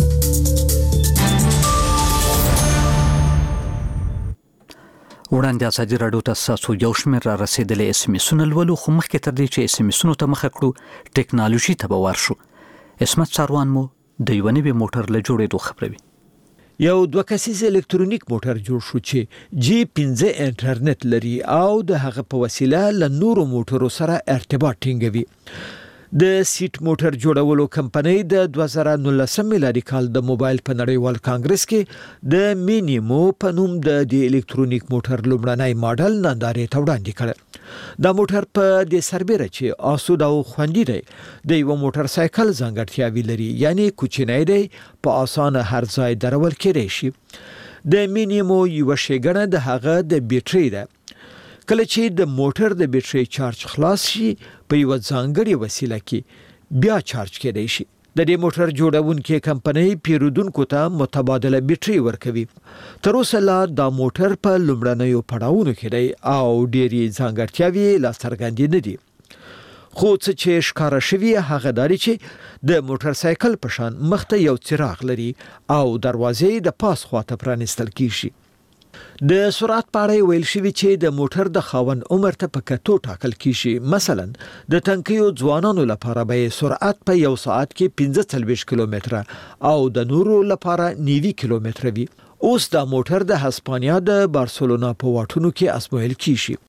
[SPEAKER 1] وړاندې ازادي راډیو ته تاسو یو شمېر را رسېدلې اس ام اسونه لولو، خو مخکې تر دې چې اس ام اسونو ته مخه کړو ټیکنالوژي ته به ورشو. اسمت څاروان مو د یوه نوي موټر له جوړېدو خبروي.
[SPEAKER 11] یو دوه کسیز الکترونیک موټر جوړ شو چې جی پنځه انټرنیټ لري او د هغه په وسیله له نورو موټرو سره ارتباط ټینګوي. د سیټ موټر جوړولو کمپنۍ د دوه زره نولسم میلادي کال د موبایل په نړیوال کانګرس کې د مینیمو په نوم د دې الکترونیک موټر لومړنی ماډل نندارې ته وړاندې کړ. دا موټر په دې سربېره چې اسوده او خوندي دی، د یو موټر سایکل ځانګړتیاوې لري، یعنی کوچنی دی، په اسانه هر ځای درول کېدای شي. د مینیمو یو شیګنه د هغه د بیټرۍ ده. کله چې د موټر د بیټرۍ چارج خلاص شي په یو ځانګړي وسیله کې بیا چارج کېدای شي. د دې موټر جوړونکې کمپنۍ پیرودونکو ته متبادله بیټرۍ ورکوي. تر اوسه لا دا موټر په لومړنیو پړاوونو کې دی او ډېرې ځانګړتیاوې لا څرګندې نه دي. خو څه چې ښکاره شوي هغه دا دی چې د موټر سایکل په شان مخته یو څراغ لري او دروازې د پاس خواته پرانیستل کیږي. د سرعت په اړه ویل شوی چې د موټر د خاوند عمر ته په کتو ټاکل کیږي. مثلا د تنکیو ځوانانو لپاره به سرعت په یو ساعت کې پنځه څلوېښت کیلومتره او د نورو لپاره نوي کیلومتره وي. اوس دا موټر د هسپانیا د بارسلونا په واټونو کې ازمویل کیږي.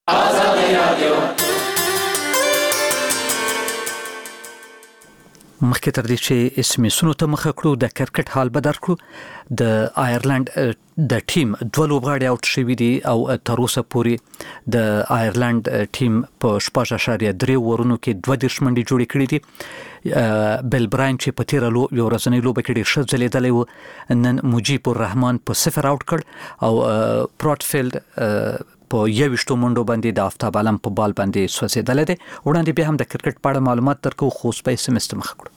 [SPEAKER 11] مخکې تر دې چې اس ام اسونو ته مخه کړو د کرکټ حال به درکړو. د آیرلند د ټیم دوه لوبغاړي اوټ شوي دي او تر اوسه پورې د آیرلند ټیم په شپږ اعشاریه درې اورونو کې دوه دېرش منډې جوړې کړې دي. بیل براین چې په تیره لو یو ورځنۍ لوبه کې ډېر ښه ځلېدلی و، نن مجیب الرحمن په صفر اوټ کړ او پراټفیلډ په یویشتو منډو باندې د آفتاب عالم په بال باندې سوځېدلی دی. وړاندې بیا هم د کرکټ په اړه معلومات درکو، خو اوس به یې اس ام اس ته مخه کړو.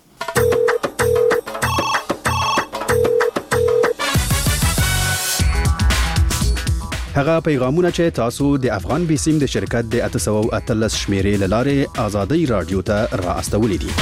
[SPEAKER 20] هغه پیغامونه چې تاسو د افغان بیسیم د شرکت د اته سوه او اتلس شمیرې لاره آزادۍ رادیو ته را استولې دي.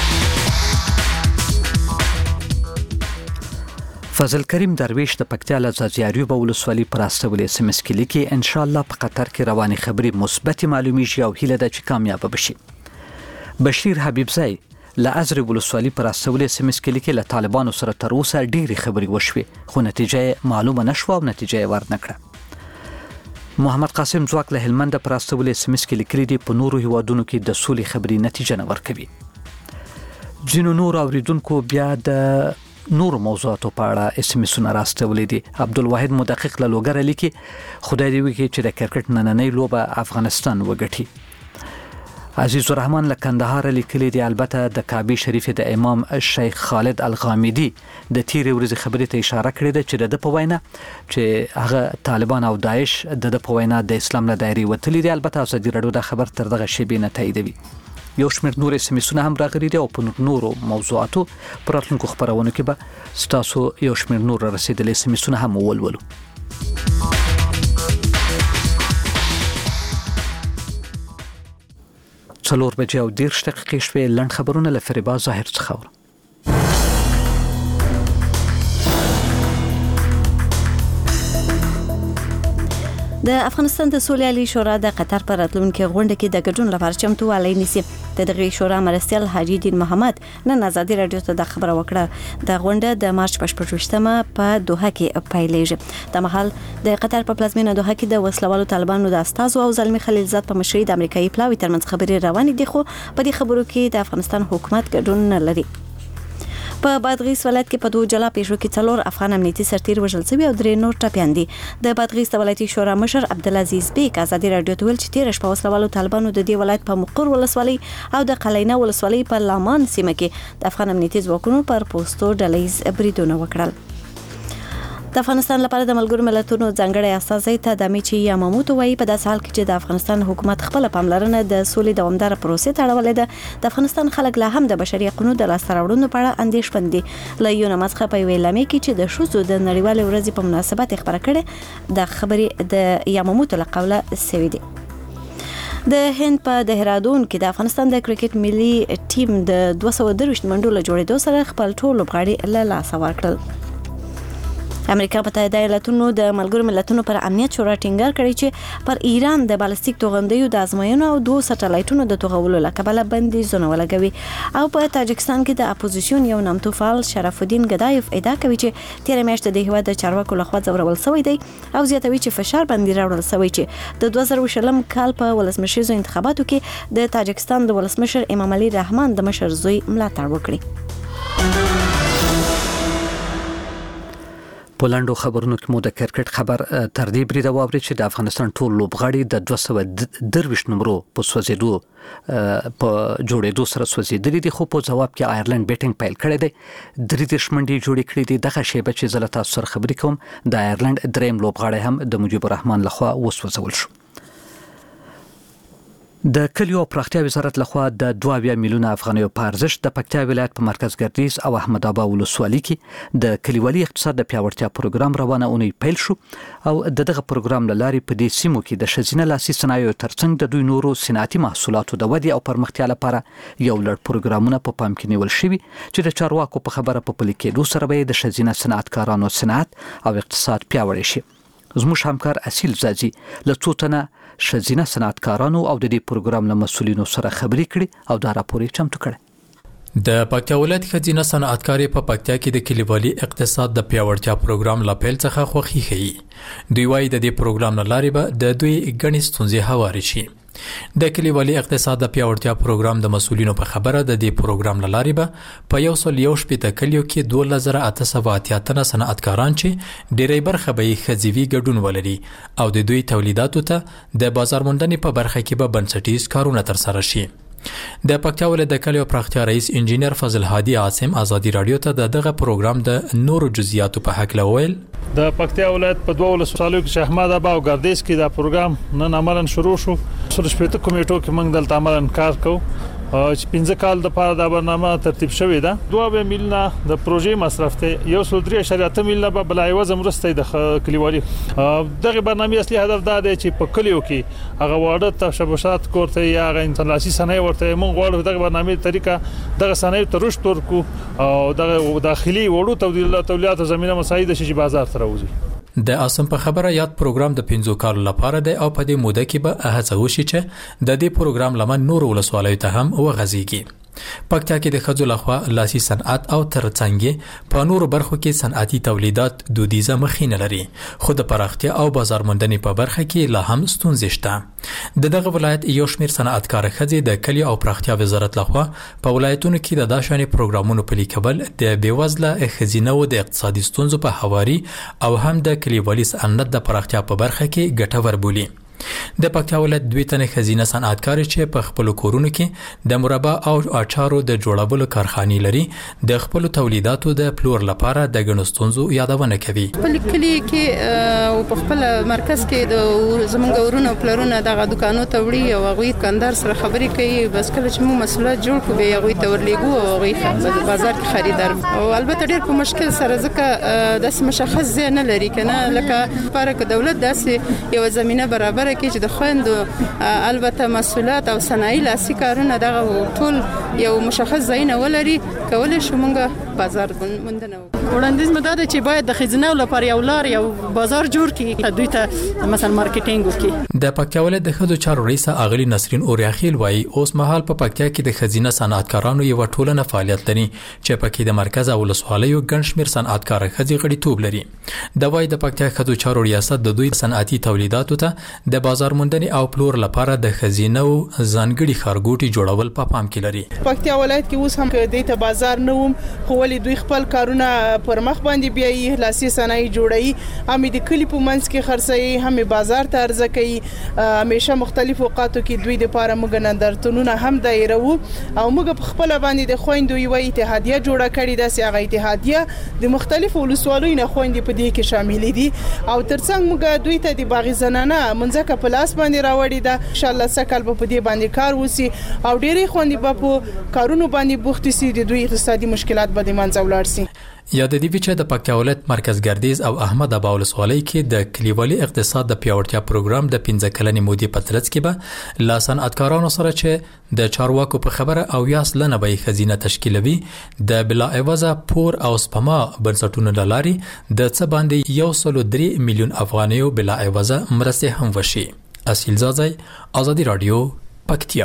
[SPEAKER 1] فضل کریم درویش د پکتیا له ځاځیاریو ولسوالۍ پر استولې اس ام اس کې لیکي ان شاء الله په قطر کې رواني خبري مثبت معلومیږي او هیله ده چې کامیاب بشي. بشیر حبیبزای له ازرې ولسوالۍ پر استولې اس ام اس کې لیکي له طالبانو سره تر اوسه ډېری خبري وشوي، خو نتیجه معلومه نشوه او نتیجه ورنکړه. محمد قاسم ځواک له هلمند پر استولې اس ام اس کې لیکلي دي په نورو هیوادونو کې د سولې خبري نتیجه نه ورکوي. ځینو نور اوریدونکو بیا د نور موضوعاتو په اړه اس ام اسونه راستولې دي. عبدالواحد مدقق له لوګره لیکي خدای دې وکړي چې د کرکټ نننۍ لوبه افغانستان وګټي. عزیز الرحمن له کندهار لیکلي دي البته د کعبه شریف د امام شیخ خالد الغامدي د تیرې ورځې خبرې ته اشاره کړې ده چې د په وینا چې هغه طالبان او داعش د په وینا د اسلام له دایرې وتلي دي. البته ازادي راډیو د خبر تر دغه شی نه تاییدوي. یو شمېر نور اس ام اسونه هم راغلي دي او په نورو موضوعاتو پر راتلونکو خبرونه کې به ستاسو یو شمېر نور رسیدلې اس ام اسونه هم ولولو. څلور بجې او دېرش دقیقې شوې. لنډ خبرونه له فریبا ظاهر څخه اورو.
[SPEAKER 2] د افغانستان د سولې شورا د قطر پر راتلونکي غونډه کې د ګډون لپاره چمتووالی نیسي. د دغه شورا مرستیال حاجی دین محمد نن ازادي رادیو ته د خبره وکړه. د غونډه د مارچ په شپږمه په دوحه کې پیلېږي. د مهال د قطر په پلازمینه دوحه کې د وسلوالو طالبانو د استازو او زلمی خلیلزاد په مشرۍ د امریکایي پلاوي ترمنځ خبرې روانې دي، خو په دې خبرو کې د افغانستان حکومت ګډون نه لري. په بادغیس ولایت کې په دوه جلا پیښو کې څلور افغان امنیتي سرتیر وژل شوي او درې نور ټپیان دي. د بادغیس ولایتي شورا مشر عبدالعزیز بیک ازادي رادیو ته ویل چې تیر شپه وسلوالو طالبانو د دې ولایت په مقر ولسوالۍ او د قلینه ولسوالۍ په لامان سیمه کې د افغان امنیتي ځواکونو پر پوسټو ډلهیز بریدونه وکړل. د افغانستان لپاره د ملګرو ملتونو ځانګړی استازی تادامیچی یاماموتو وایي په داسې حال کې چې د افغانستان حکومت خپل پاملرنه د سولې دوامدار پروسې ته اړولې ده، د افغانستان خلک لا هم د بشري حقوقو د لاسته راوړنو په اړه اندېښمن دي. له یو نمازخه په ویل لمه کې چې د شوزو د نړیوالې ورځې په مناسبت خبره کړې د خبرې د یاماموتو له قوله سوي دي. د هند په دهرادون کې د افغانستان د کرکټ ملي ټیم د دوه سوه درویشت منډو له جوړېدو سره خپل ټول لوبغاړي له لاسه ورکړل. امریکا متحده ایالاتونو د ملګرو ملتونو پر امنیت شورا ټینګار کړی چې پر ایران د بالستیک توغندیو د ازموینو او دوه سټلایټونو د توغولو له کبله بندیزونه ولګوي. او په تاجکستان کې د اپوزیشن یو نامتو فعال شرف الدین ګدایف ادعا کوي چې تیر میاشت د هیواد د چارواکو لخوا ځورول شوی دی او زیاتوي چې فشار باندې راوړل شوی چې د دوه زره شلم کال په ولسمشریزو انتخاباتو کې د تاجکستان د ولسمشر امام علي رحمان د مشر زوی ملاتړ وکړي.
[SPEAKER 1] پولندو خبرونو کې مو د کرکټ خبر تر دې بریده واوري چې د افغانستان ټول لوبغاړي د دوه سوه درویشت نمبرو په سوځېدو په جوړېدو سره سوځېدلي دي، خو په ځواب کې آیرلند بیټینګ پیل کړی دی. درې دېرش منډې جوړې کړې دي. دغه شیبه چې زه له تاسو سره خبرې کوم د آیرلند دریم لوبغاړی هم د مجيب الرحمن لخوا وسوځول شو. د کلیو او پراختیا وزارت لخوا د دوه اویا میلیونه افغانیو په ارزښت د پکتیا ولایت په مرکز ګردیز او احمد آباد ولسوالۍ کې د کلیوالي اقتصاد د پیاوړتیا پروګرام روانه اونۍ پیل شو او د دغه پروګرام له لارې په دې سیمو کې د ښځینه لاسي صنایعو ترڅنګ د دوی نورو صنعتي محصولاتو د ودې او پرمختیا لپاره یو لړ پروګرامونه په پام کې نیول شوي چې د چارواکو په خبره په پلي کېدو سره به د ښځینه صنعتکارانو صنعت او اقتصاد پیاوړی شي. زموږ همکار اصیل زازي له څو تنه ښځینه صنعتکارانو او د دې پروګرام له مسؤلینو سره خبرې کړې او دا راپور یې چمتو کړی.
[SPEAKER 21] د پکتیا ولایت ښځینه صنعتکاري په پکتیا کې د کلیوالي اقتصاد د پیاوړتیا پروګرام له پیل څخه خوښي ښیي. دوی وايي د دې پروګرام له لارې به د دوی ګڼې ستونزې هوارې شي. د کلیوالي اقتصاد د پیاوړتیا پروګرام د مسؤلینو په خبره د دې پروګرام له لارې به په یو سل یو شپېته کلیو کې دوه زره اته سوه اتیا تنه صنعتکاران چې ډېری برخه به یې ښځوي ګډون ولري او د دوی تولیداتو ته د بازار موندنې په برخه کې به بنسټیز کارونه ترسره شي. د پکتیا ولایت د کلیو پراختیا رئیس انجینر فضل هادي عاصم ازادي رادیو ته د دغه پروګرام د نورو جزئیاتو په حق لویل.
[SPEAKER 22] د پکتیا ولایت په دوه ولسوالیو کې احمد آباد او ګردیز کې دا پروګرام نن عملاً شروع شو. سره شپږ کمیټو کې موږ دلته عملاً کار کوو چې پنځه کال د پاره دا برنامه ترتیب شوې ده. دوه میلیونه د پروژې مصرف ته یو سل درې اعشاریه اته میلیونه به بلای وزم مرسته د کلیوالي دغه برنامه اصلي هدف دا دی چې په کلیو کې هغه واړه تشبثات کوته یا هغه انټرناسي صنایع ورته موږ غواړو دغه برنامه طریقه دغه صنایع ته رشد ورکو او دغه داخلي وړو تولیدات زمينه مساعده شي بازار ته راوځي.
[SPEAKER 21] د اسم په خبره یاد پروګرام د پنځو کالو لپاره دی او په دې موده کې به هڅه وشي چې د دې پروګرام لمن نور ولسوالیو ته هم وغځيږي. پکتیا کې د ښځو لخوا لاسي صنعت او ترڅنګ په نورو برخو کې صنعتي تولیدات دودیزه مخینه لري، خو د پراختیا او بازار موندنې په برخه کې لا هم ستونزې شته. د دغه ولایت یو شمېر صنعتکار ښځې د کلي او پراختیا وزارت لخوا په ولایتونو کې د داشاني پروګرامونو پلي کول د بیوزله ښځینو د اقتصادي ستونزو په هواري او هم د کلیوالي صنعت د پراختیا په برخه کې ګټور بولي. د پکتیا ولایت دوی تنه خزینه صنعتکار چې په خپل کورونو کې د مربا او اچارو د جوړولو کارخانې لري د خپل تولیداتو د پلور لپاره د غنستونزو یادونه کوي.
[SPEAKER 4] په کلی کې او په خپل مرکز کې د زمونږ ورونو پلرونه دغه دکانو ته وړي او هغه کاندار سره خبرې کوي، بس کله چې موږ مسؤلیت جوړ کړو به هغه ته ورلېګو او هغه په بازار کې خریدار او البته ډېر په مشکل سره ځکه د مشخص ځای نه لري کنه، لکه لپاره دولت داسې یو زمينه برابر کړي چې د خويندو البته مسؤلیت او صنایع لاسي کارونه دغه ټول یو مشخص ځای نه ولري، کولای شو موږ بازار موندنه
[SPEAKER 6] وړاندیز مده ده چې باید د خزینه لپاره یو لار یو بازار جوړ کړي، دوی ته مثلا مارکیټینګ وکړي.
[SPEAKER 21] د پکتیا ولایت د خدو چارو رئیس اغلی نسرین اوریاخیل وایي اوس مهال په پکتیا کې د خزینه صنعتکارانو یو ټولنه فعالیت لري چې پکې د مرکز او ولسوالیو ګڼ شمېر صنعتکار خځې غړیتوب لري. د وایي د پکتیا خدو چارو ریاست د دوی صنعتي تولیداتو ته د بازار موندنې او پلور لپاره د خزینه او ځانګړي خارګوټي جوړول په پام کې لري.
[SPEAKER 6] پکتیا ولایت کې اوس هم د ته بازار نه وم، خو ولې دوی خپل کارونه پر مخ باندې بیاي، لاسي صنایع جوړي، هم د کلی په منځ کې خرڅي، هم بازار ته عرضه کوي. همیشه مختلف اوقاتو کې دوی د پاره موږ نندرتونونه هم دایره وو او موږ په خپل باندې د خويندو یو اتحادیه جوړه کړې ده، چې هغه اتحادیه د مختلفو ولسوالیو نه خويندې په دې کې شامل دي او ترڅنګ موږ دوی ته د باغی زنانه منځکه په لاس باندې راوړی ده. ان شاء الله سکل په دې باندې کار وسی او ډېری خويندې په کارونو باندې بوخت سي، د دوی اقتصادي مشکلات به د منځ ولاړ سي.
[SPEAKER 21] یا د دې چې د پکتیا ولایت مرکز ګردیز او احمد ابا ولسوالۍ کې د کلیوالي اقتصاد د پیاوړتیا پروګرام د پنځه کلنې مودې په ترڅ کې به لا صنعتکارانو سره چې د چارواکو په خبره او یاس لنه به خزینه تشکیلوي د بلا عوضه پور او سپما بنسټونو لاري د څه باندې یو سل درې میلیون افغانیو بلا عوضه مرسته هم وشي. اصیل زازای، آزادی رادیو، پکتیا.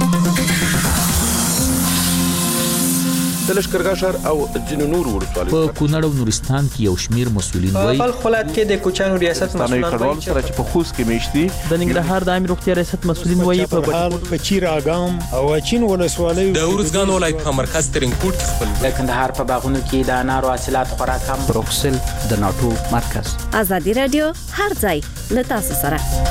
[SPEAKER 23] د لشکرګاه ښار او ځینو نورو ولسوالیو
[SPEAKER 24] په کونړ او نورستان کې یو شمیر مسولین وایي
[SPEAKER 25] په خپل کې د کوچانو ریاست مسولین
[SPEAKER 23] وایي چې په خوست کې میشتي
[SPEAKER 25] د ننګرهار د عامه روغتیا ریاست مسولین وایي په
[SPEAKER 26] بهار په چیر اګام او چین ولسوالیو
[SPEAKER 27] د ورزګان ولایت په مرکز ترنکوټ خپل
[SPEAKER 28] د کندهار په باغونو کې د انارو حاصلات خوراک هم
[SPEAKER 1] بروکسل د ناتو مرکز.
[SPEAKER 2] آزادی رادیو هر ځای له تاسو سره.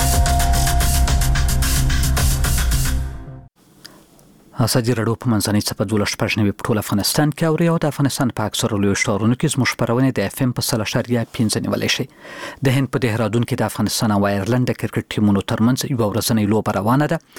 [SPEAKER 1] آزادی رادیو په منځنۍ صفحه دولس پښنوي په ټول افغانستان کې او ریاو د افغانستان په اکثره لوی ښارونو کې زموږ خبرونه د اف ام په سل اشاریه پنځه نیولای شي. د هند په دهرادون کې د افغانستان او ایرلند د کرکټ ټیمونو ترمنځ یو ورځنۍ لوبه روانه ده.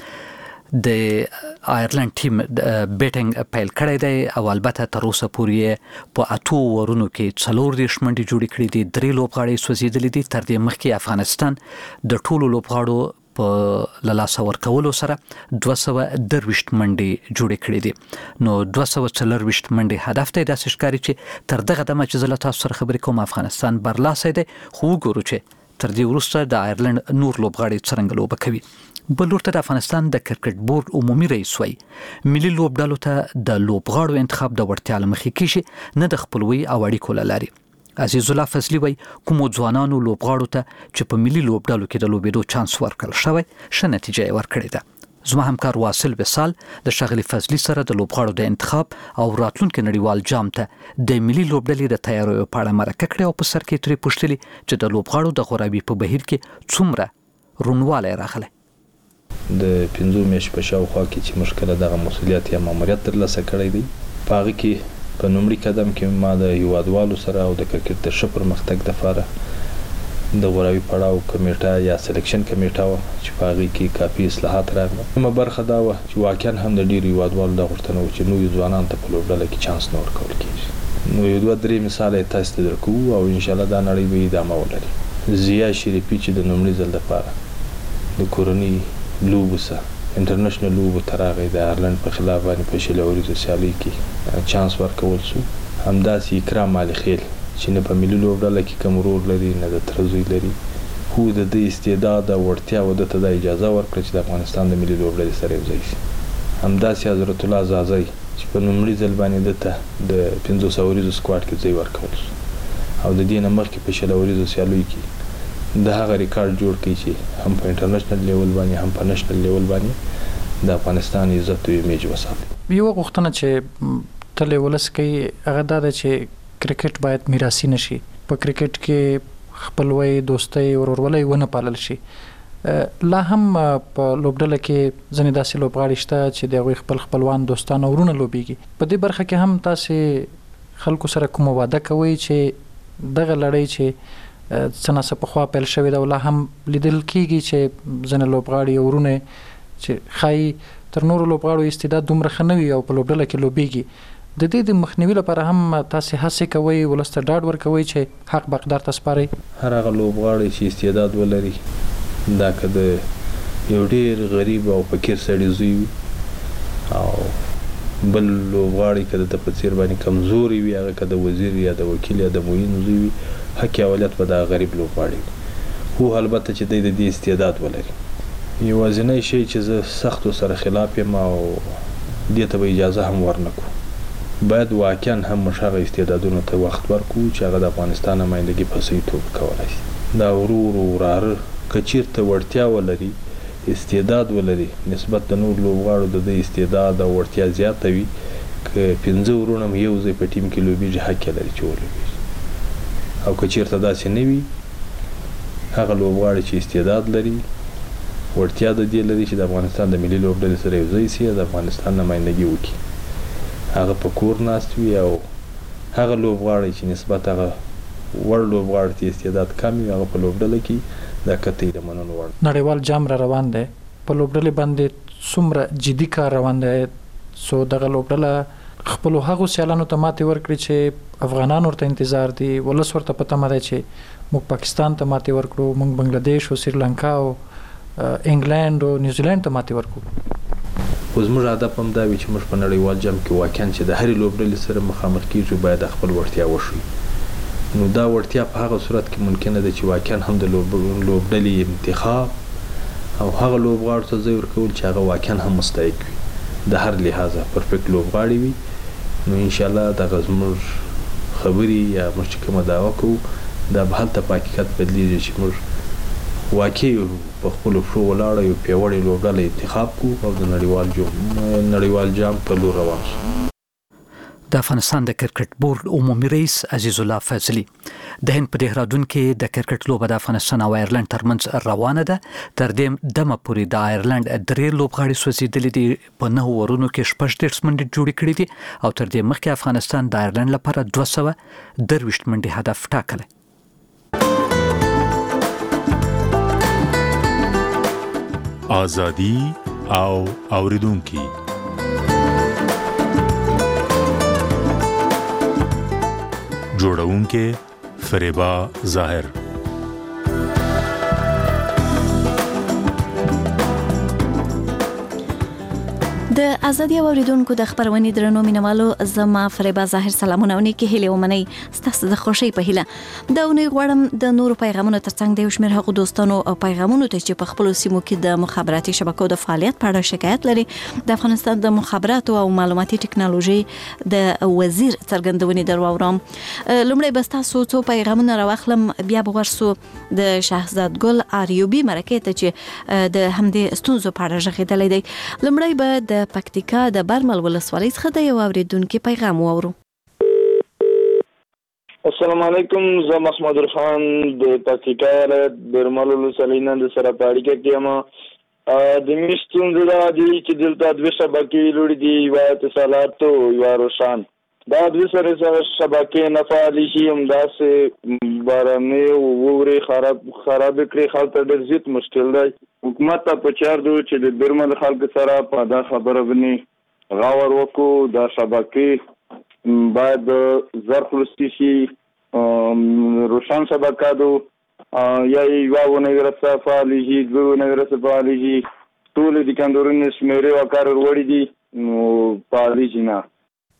[SPEAKER 1] د ایرلند ټیم بیټینګ پیل کړی دی او البته تر اوسه پورې په اتو ورونو کې څلور دیرش منډې جوړې کړې دي، درې لوبغاړي سوځېدلي دي. تر دې مخکې افغانستان د ټولو لوبغاړو په لاسه ورکولو سره دوه سوه درویشت منډې جوړې کړې دي. نو دوه سوه څلرویشت منډې هدف دی. داسې ښکاري چې تر دغه دمه چې زه له تاسو سره خبرې کوم افغانستان برلاسی دی، خو وګورو چې تر دې وروسته د ایرلند نور لوبغاړي څرنګه لوبه کوي. بل لور ته د افغانستان د کرکټ بورډ عمومي رئیس وایي ملي لوبډلو ته د لوبغاړو انتخاب د وړتیا له مخې کیږي، نه د خپلوي او اړیکو له لارې. عزیز الله فضلی وایي کومو ځوانانو لوبغاړو ته چې په ملي لوبډلو کې د لوبېدو چانس ورکړل شوی ښه نتیجه یې ورکړې ده. زما همکار واصل وصال د ښاغلي فضلي سره د لوبغاړو د انتخاب او راتلونکي نړیوال جام ته د ملي لوبډلې د تیاریو په اړه مرکه کړې او په سر کې ترې پوښتلي چې د لوبغاړو د غوراوي په بهیر کې څومره روڼوالی راغلی.
[SPEAKER 29] د پنځو میاشتو په شاوخوا کې چې مشکله دغه مسؤلیت یا ماموریت ترلاسه کړی دی، په هغه کې په نومړي قدم کې ما د هیوادوالو سره او د کرکټ د ښه پرمختګ دپاره د غوراوي پړاو کمیټه یا سلیکشن کمیټه وه چې په هغې کې کافي اصلاحات راغله. کومه برخه دا وه چې واقعا هم د ډېرو هیوادوالو دا غوښتنه وه چې نویو ځوانانو ته په لوبډله کې چانس نه ورکول کېږي. نو یو دوه درې مثاله یې تاسو ته درکوو او انشاءالله دا نړۍ به ادامه ولري. ضیا شریفي چې د نومړي ځل دپاره د کورنۍ لوبو څخه انټرنیشنل لوبو ته راغی، د ایرلند په خلاف باندې په شل اوریزو سیالۍ کې چانس ورکول شو. همداسې اکرام علي خیل چې نه په ملي لوبډله کې کوم رول لري نه د تره زوی لري، خو د دې استعداد او وړتیا و ده ته دا اجازه ورکړه چې د افغانستان د ملي لوبډلې سره یو ځای شي. همداسې حضرت الله زازی چې په لومړي ځل باندې ده ته د پنځوس اوریزو سکواډ کې ځای ورکول شو او د دې نه مخکې په شل اوریزو سیالیو کې د هغه ریکارډ جوړ کړي چې هم په انټرنیشنل لیول باندې هم په نېشنل لیول باندې د افغانستان عزت او ایمیج وساتي.
[SPEAKER 30] یو غوښتنه چې تل ولس کوي هغه دا ده چې کرکټ باید میراثي نشي، په کرکټ کې خپلوي، دوستي او ورورولي ونه پالل شي. لا هم په لوبډله کې ځنې داسې لوبغاړي شته چې د هغوی خپل خپلوان دوستان او ورونه لوبیږي. په دې برخه کې هم تاسې خلکو سره کومه وعده کوئ چې دغه لړۍ چې څه ناڅه پخوا پیل شوې ده او لا هم لیدل کېږي چې ځینې لوبغاړي او ورونه چې ښایي تر نورو لوبغاړو استعداد دومره ښه نه وي او په لوبډله کې لوبیږي، د دې د مخنیوي لپاره هم تاسې هڅې کوئ، ولس ته ډاډ ورکوئ چې حق به اقدار ته سپارئ؟
[SPEAKER 29] هر هغه لوبغاړی چې استعداد ولري، دا که د یو ډېر غریب او فقیر سړي زوی وي او بل لوبغاړی که د ده په څېر باندې کمزوري وي، هغه که د وزیر یا د وکیل یا د معین زوی وي، حق اولت به د غریب لوبغاړي وي. خو البته چې دی د دې استعداد ولري. یوازینی شی چې زه سختو سره خلاف یم او دې ته به اجازه هم ورنکړو، باید واقعا هم موږ هغه استعدادونو ته وخت ورکړو چې هغه د افغانستان نمایندګي په صحیح توګه کولی شي. دا ورو ورو وراره که چېرته وړتیا ولري، استعداد ولري، نسبت د نور لوبغاړو د دې استعداد او وړتیا زیاته وي، که پنځه ورونه هم یو ځای په ټیم کې لوبېږي، حق یې لري چې ولوبېږي. او که چېرته داسې نه وي، هغه لوبغاړي چې استعداد لري، وړتیا د دې لري چې د افغانستان د ملي لوبډلې سره یو ځای سي، د افغانستان نمایندګي وکړي، هغه په کور ناست وي. او هغه لوبغاړی چې نسبت هغه وړ لوبغاړي ته استعداد کم وي، هغه په لوبډله کې د قطعي د منلو وړ.
[SPEAKER 30] نړیوال جام را روان دی، په لوبډلې باندې څومره جدي کار روان دی، سو دغه لوبډله خپلو هغو سیالانو ته ماتې ورکړي چې افغانان ورته انتظار دي، ولس ورته په تمه دی چې موږ پاکستان ته ماتې ورکړو، موږ بنګلادیش او سریلانکا او انګلند او نیوزیلند ته ماتې ورکړو.
[SPEAKER 29] خو زموږ هدف هم دا وي چې موږ په نړیوال جام کې واقعا چې د هرې لوبډلې سره مخامخ کېږو باید خپل وړتیا وښیو. نو دا وړتیا په هغه صورت کې ممکنه ده چې واقعا هم د لوبډلې انتخاب او هغه لوبغاړو ته ځای ورکول چې هغه واقعا هم مستحق وي، د هر لحاظه پرفیکټ لوبغاړي وي. نو انشاءالله دغه زموږ خبرې یا موږ چې کومه دعوه کوو، دا به هلته په حقیقت بدلیږي چې موږ واقعي په خپلو پښو ولاړه یو پیاوړې لوبډله انتخاب کړو او د نړیوال نړیوال جام په لور روان شو.
[SPEAKER 1] د افغانستان د کرکټ بورډ عمومي رئیس عزیز الله فضلي د هند په دهرادون کې د کرکټ لوبه د افغانستان او ایرلند ترمنځ روانه ده. تر دې دمه پورې د ایرلند درې لوبغاړي سوځېدلي دي، په نهو ورونو کې شپږ دېرش منډې جوړې کړې دي او تر دې مخکې افغانستان د ایرلند لپاره دوه سوه درویشت منډې هدف ټاکلی.
[SPEAKER 5] آزادي او اوریدونکي جوړونکې فریبا ظاهر.
[SPEAKER 2] د ازادي اوریدونکو د خبرونې درنو مینوالو، زما فریبا ظاهر سلامونه او نیکی هیله ومني ستاسو د خوشي په هیله. د اونۍ غوړم د نورو پیغامونو ترڅنګ د یو شمېر هغو دوستانو او پیغامونو ته چې په خپل سیمو کې د مخابراتي شبکو د فعالیت په اړه شکایت لري، د افغانستان د مخابراتو او معلوماتي ټکنالوژي د وزیر څرګندونې درواورم. لومړی به تاسو څو پیغامونه راوخلم، بیا به ورسو د شهزاد ګل آریوبي مرکه ته چې د همدې ستونزو په اړه ژغېدلی دی. لومړی به د پکتیکا د برمل ولسوالۍ څخه د یو اوریدونکي پیغام واورو.
[SPEAKER 7] السلام علیکم، زه محمد خان د پکتیکا ولایت برمل ولسوالۍ نه د سره په اړیکه کې یم. د مې ستونزه دا دی چې دلته دوه شبکې لوړې دي، یوه اتصالات او یوه روشن. دا دوه سره سره شبکې نه فعالې شي، همداسې بارانې او واورې خراب خرابې کړي، خلک ته ډېر زیات مشکل دی. حکومت ته پکار دی چې د برمل خلکو سره په دا خبره باندې غور وکړو. دا شبکې باید زر خلاصې شي، روشن شبکه دو یا یوه ونه ورسه فعالې شي، دوه ونه ورسه فعالې شي. ټولې د کندورونو شمېرې او کار وړي دي، نو فعالې شي نه.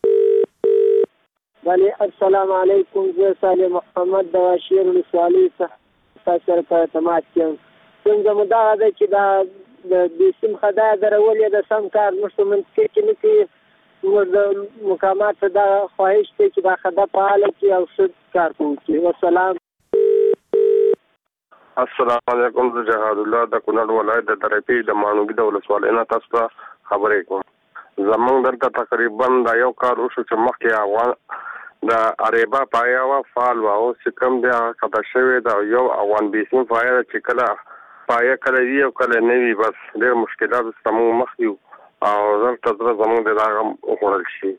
[SPEAKER 8] بله السلام علیکم، زه صالح محمد د واشیر ولسوالۍ څخه تاسو سره په ارتباط کې یم. څنګه مو دغه ده چې دا د دې سیم خدای درول یې د سم کار موږ په منطقه کې نه کوي. موږ د مقاماتو دا خواهش دی چې دا خدای فعاله کړي او ښه کار وکړي. والسلام.
[SPEAKER 10] السلام علیکم، زه جهاد الله د کونړ ولایت د درپی د مانوګي د ولسوالۍ نه تاسو ته خبرې کوم. زمونږ دلته تقریبا دا یو کار وشو چې مخکې افغان د اریبا پایا وا فعال و او چې کوم دی هغه کته شوی دا یو افغان بیسیم فایده چې کله پایه کله وی او کله نه وی بس ډېر مشکلات ستمو مخ یو او زلته زموږ د هغه وخوړل شي.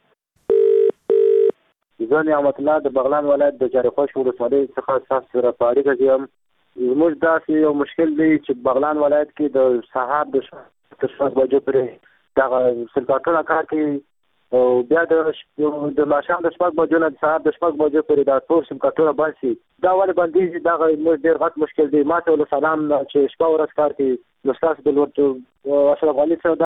[SPEAKER 3] زه نعمت الله د بغلان ولایت د جارخوش ولسوالۍ څخه تاسو سره په اړیکه کې یم. زموږ داسې یو مشکل دی چې بغلان ولایت کې د سهار د شپږ بجو پورې دغه سلکاټونه کار کوي او بیا د د ماښام د شپږ بجو نه د سهار د شپږ بجو پورې دا ټول سلکاټونه بند شي. دا ولې بندېږي؟ دغه زموږ ډېر غټ مشکل دی. ما ته له سلام چې شپه ورځ کار کوي نو ستاسو د لوړ اشرف غني صاحب